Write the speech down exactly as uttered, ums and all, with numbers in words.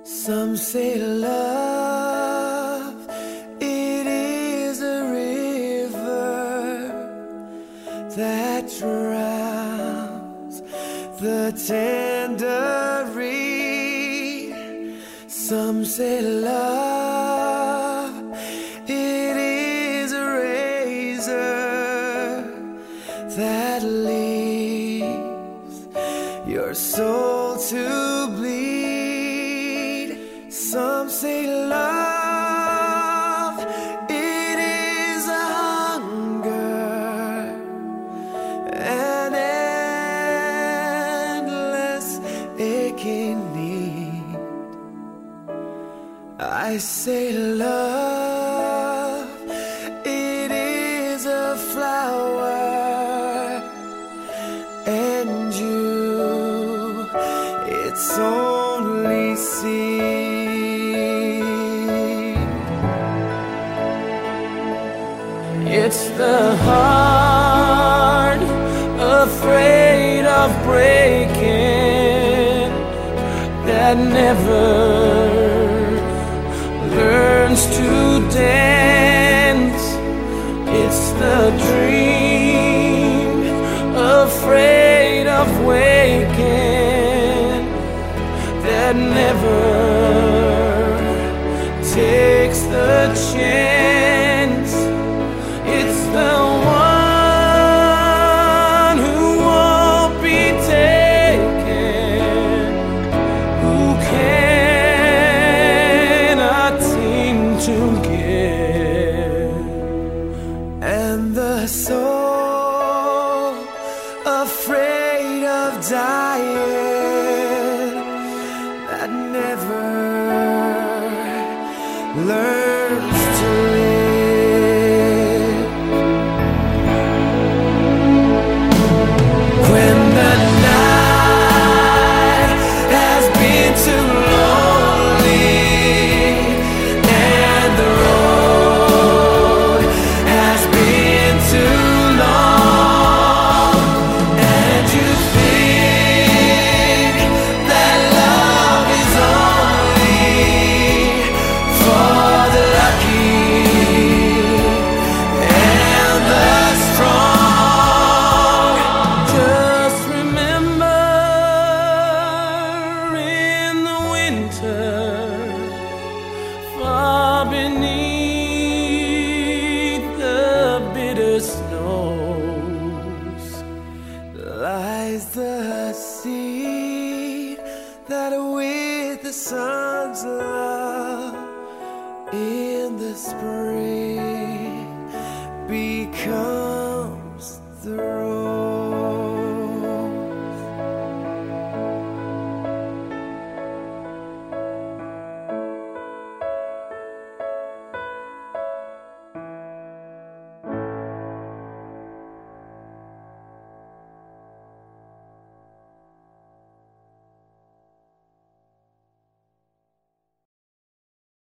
Some say love, it is a river that drowns the tender reed. Some say love, it is a razor that leaves your soul to bleed. Some say love, it is a hunger, an endless aching need. I say love, it is a flower, and you, it's only seed. It's the heart afraid of breaking that never learns to dance. It's the dream afraid of waking that never takes the chance. It's the one who won't be taken, who cannot seem to give. And the soul afraid of dying that never learns to live. Far beneath the bitter snows lies the seed that with the sun's love in the spring becomes the rose.